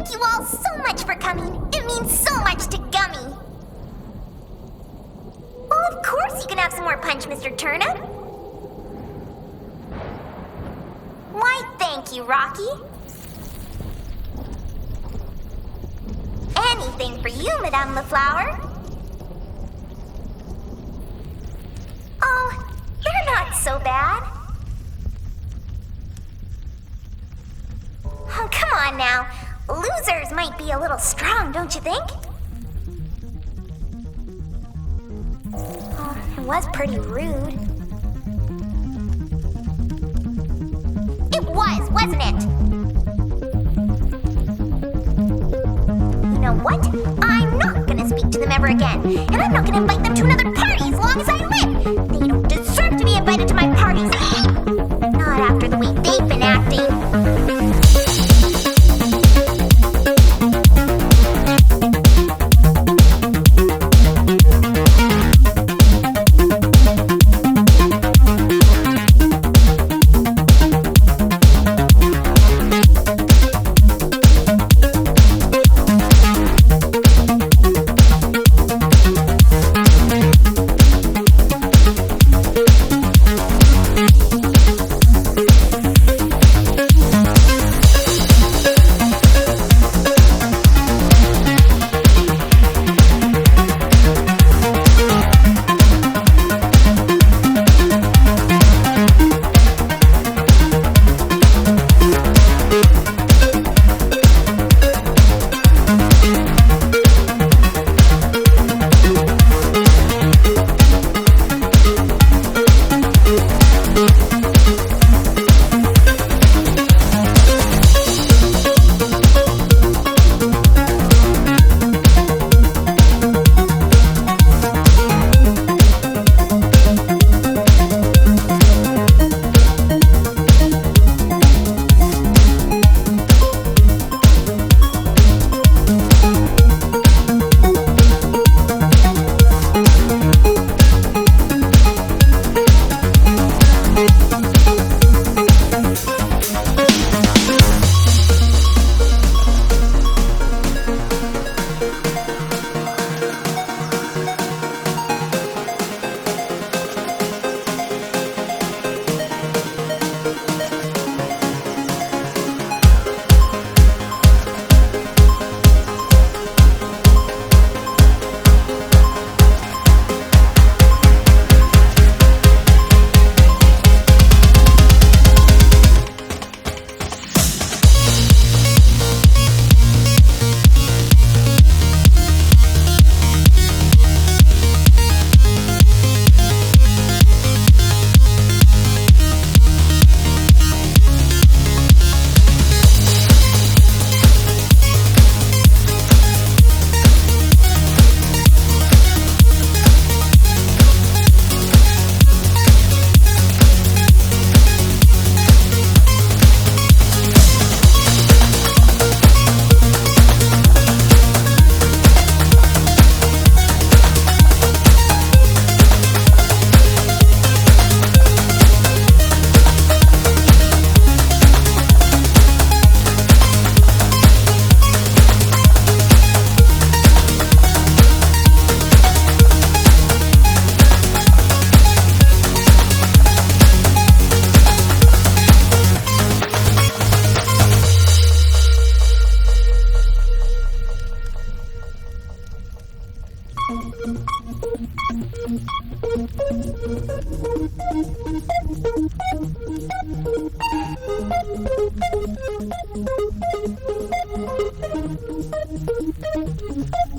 Thank you all so much for coming. It means so much to Gummy. Well, of course you can have some more punch, Mr. Turnip. Why, thank you, Rocky. Anything for you, Madame LaFlower. Oh, you're not so bad. Oh, come on now. Losers might be a little strong, don't you think? Oh, it was pretty rude. It was, wasn't it? You know what? I'm not gonna speak to them ever again. And I'm not gonna invite them to another party as long as I live. They don't deserve to be invited to my parties. Not after the way they've been acting. Thank you.